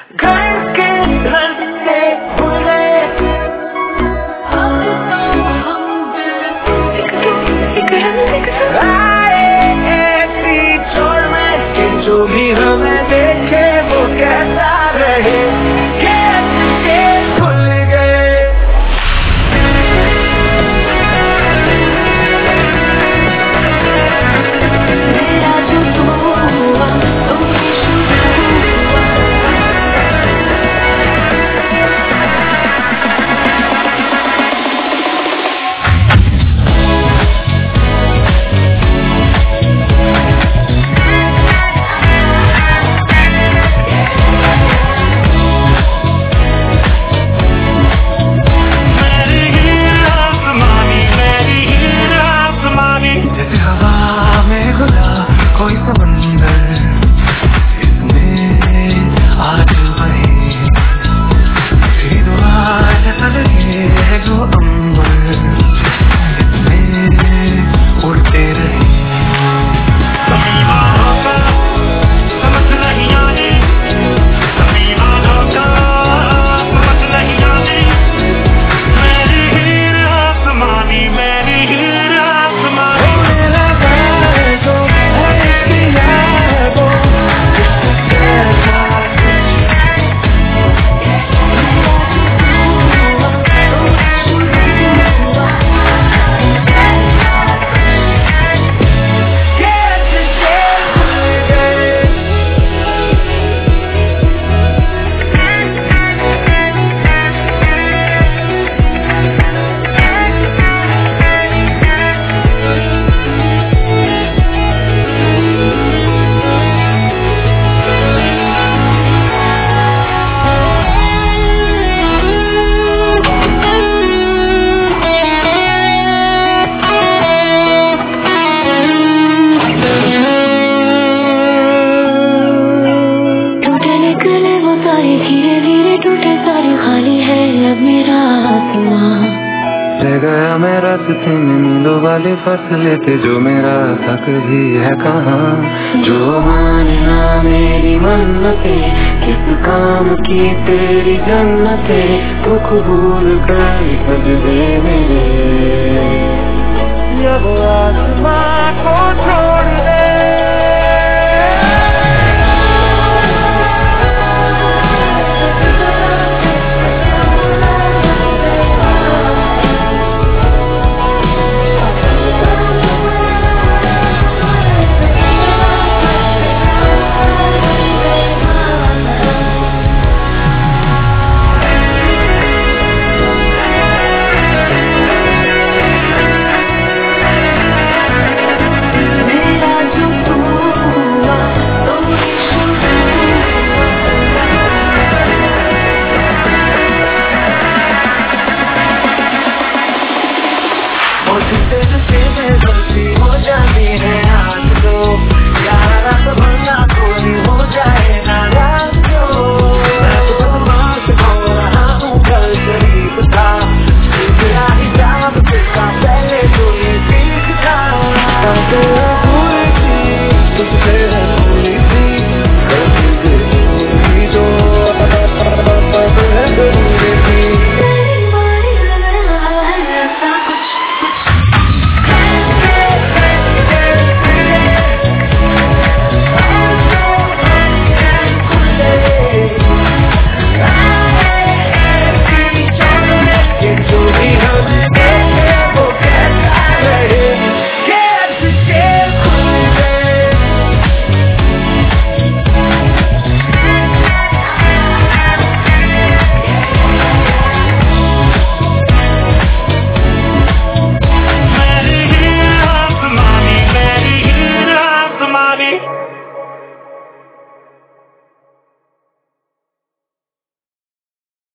घर के घर से भूल गए, आए ऐसी छोड़ में कि जो भी हमें देखे वो कैसा रहे, कैसे भूल गए। मेरा जो तू हुआ तो कोई समंदर इसमें आज वही तेरी दुआ जैसा लगे है जो अंबर इसमें उड़ते रहे। समझ नहीं आने, समझ नहीं आने, मेरी हीर आसमानी, मेरी हीर आसमानी। धीरे धीरे टूटे सारे, खाली है अब मेरा आसमां। रह गया मैं रास्ते में नीलों वाले फसले पे, जो मेरा हक भी है कहाँ। जो मानना मेरी मन्नते, किस काम की तेरी जन्नते, तो कबूल कर सजदे मेरे। जब आसमां को छोड़ दे